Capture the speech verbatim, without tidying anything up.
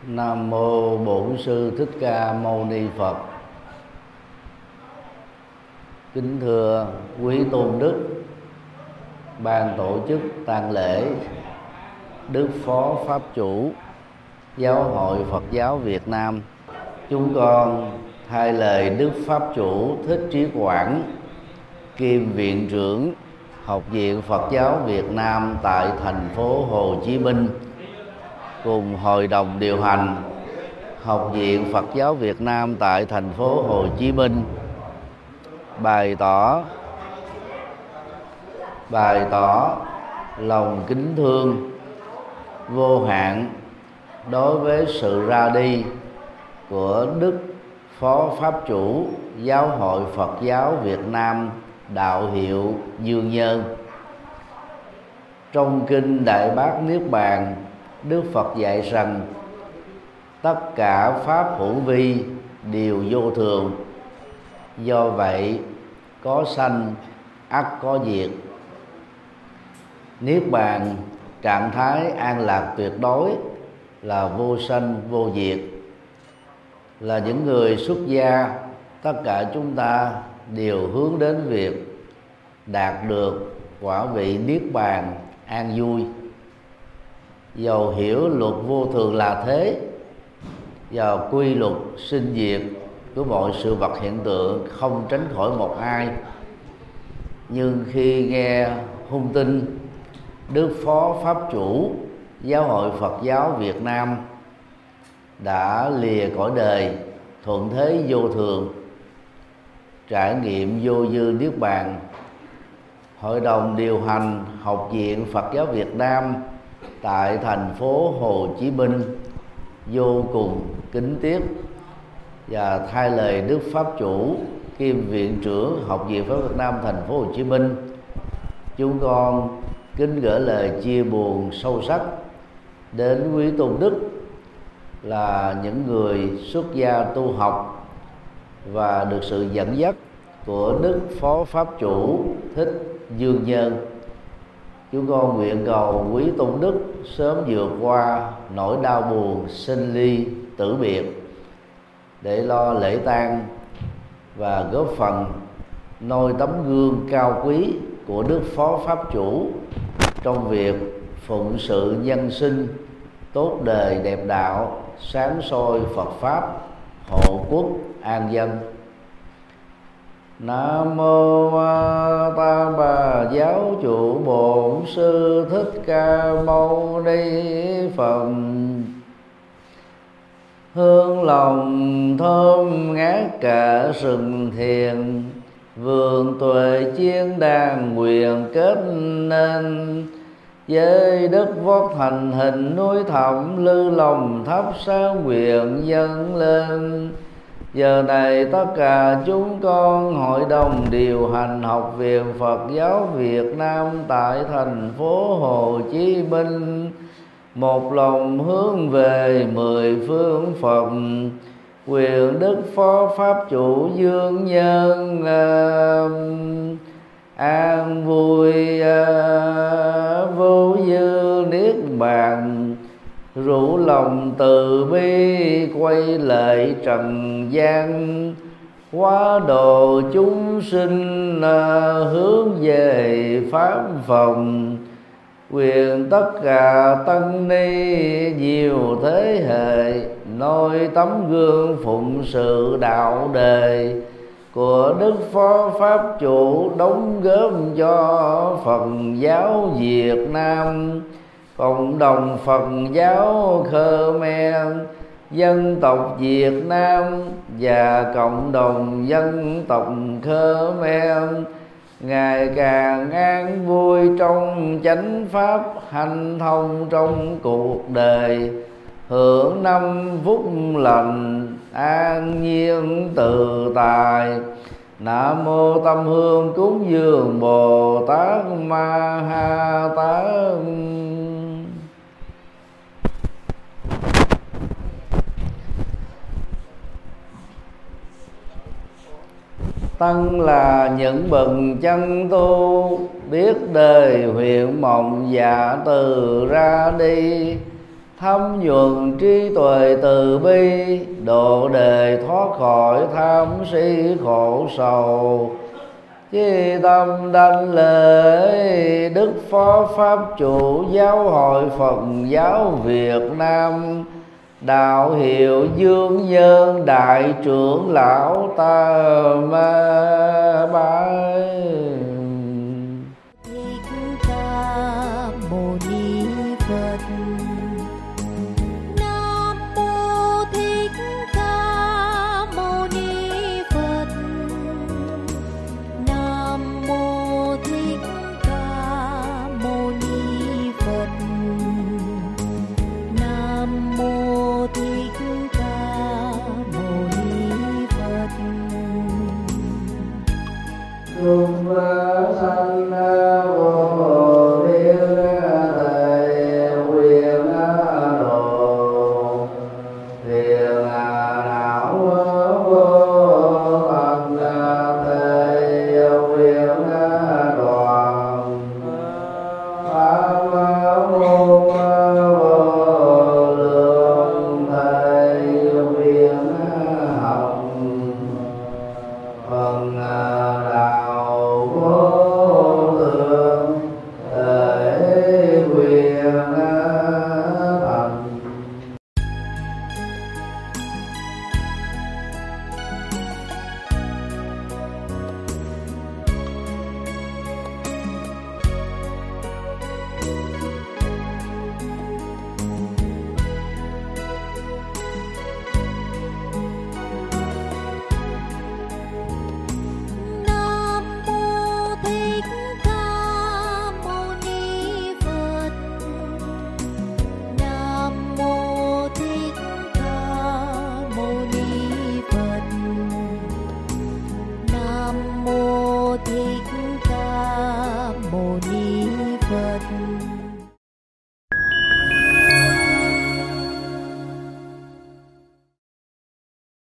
Nam mô Bổn Sư Thích Ca Mâu Ni Phật. Kính thưa quý tôn đức, ban tổ chức tang lễ, Đức Phó Pháp Chủ Giáo hội Phật giáo Việt Nam, chúng con thay lời Đức Pháp Chủ Thích Trí Quảng, kiêm Viện trưởng Học viện Phật giáo Việt Nam tại thành phố Hồ Chí Minh, cùng Hội đồng điều hành Học viện Phật giáo Việt Nam tại thành phố Hồ Chí Minh bày tỏ bày tỏ lòng kính thương vô hạn đối với sự ra đi của Đức Phó Pháp Chủ Giáo hội Phật giáo Việt Nam đạo hiệu Dương Nhân. Trong kinh Đại Bát Niết Bàn, Đức Phật dạy rằng tất cả pháp hữu vi đều vô thường, do vậy có sanh ắt có diệt. Niết bàn, trạng thái an lạc tuyệt đối, là vô sanh vô diệt. Là những người xuất gia, tất cả chúng ta đều hướng đến việc đạt được quả vị niết bàn an vui. Dầu hiểu luật vô thường là thế, và quy luật sinh diệt của mọi sự vật hiện tượng không tránh khỏi một ai, nhưng khi nghe hung tin Đức Phó Pháp Chủ Giáo hội Phật giáo Việt Nam đã lìa cõi đời, thuận thế vô thường, trải nghiệm vô dư niết bàn, Hội đồng điều hành Học viện Phật giáo Việt Nam tại thành phố Hồ Chí Minh vô cùng kính tiếc và thay lời Đức Pháp Chủ kiêm Viện trưởng Học viện Phật giáo Việt Nam thành phố Hồ Chí Minh, chúng con kính gửi lời chia buồn sâu sắc đến quý tôn đức, là những người xuất gia tu học và được sự dẫn dắt của Đức Phó Pháp Chủ Thích Dương Nhân. Chúng con nguyện cầu quý tôn đức sớm vượt qua nỗi đau buồn sinh ly tử biệt, để lo lễ tang và góp phần noi tấm gương cao quý của Đức Phó Pháp Chủ trong việc phụng sự nhân sinh tốt đời đẹp đạo, sáng soi Phật Pháp, hộ quốc an dân. Nam mô A Tam Bà Giáo Chủ Bổn Sư Thích Ca Mâu Ni Phật. Hương lòng thơm ngát cả rừng thiền, vườn tuệ chiên đàn nguyện kết nên. Với đất vót thành hình núi thẳm, lư lòng thắp sáng nguyện dâng lên. Giờ này tất cả chúng con Hội đồng điều hành Học viện Phật giáo Việt Nam tại thành phố Hồ Chí Minh một lòng hướng về mười phương Phật, quyền Đức Phó Pháp Chủ Dương Nhân an vui vô dư niết bàn, rủ lòng từ bi quay lại trần gian, hóa độ chúng sinh hướng về pháp phòng. Quyền tất cả tăng ni nhiều thế hệ noi tấm gương phụng sự đạo đề của Đức Phó Pháp Chủ, đóng góp cho Phật giáo Việt Nam, cộng đồng Phật giáo Khmer, dân tộc Việt Nam và cộng đồng dân tộc Khmer ngày càng an vui trong chánh pháp, hanh thông trong cuộc đời, hưởng năm phúc lành an nhiên tự tại. Nam mô Tâm Hương cúng dường Bồ Tát Ma Ha Tát. Tăng là những bậc chân tu, biết đời huyện mộng dạ từ ra đi, thấm nhuần trí tuệ từ bi, độ đề thoát khỏi tham si khổ sầu. Chí tâm đảnh lễ Đức Phó Pháp Chủ Giáo hội Phật giáo Việt Nam, đạo hiệu Dương Nhân Đại trưởng lão Ta Ma Bái. Thích Ca Mâu Ni Phật.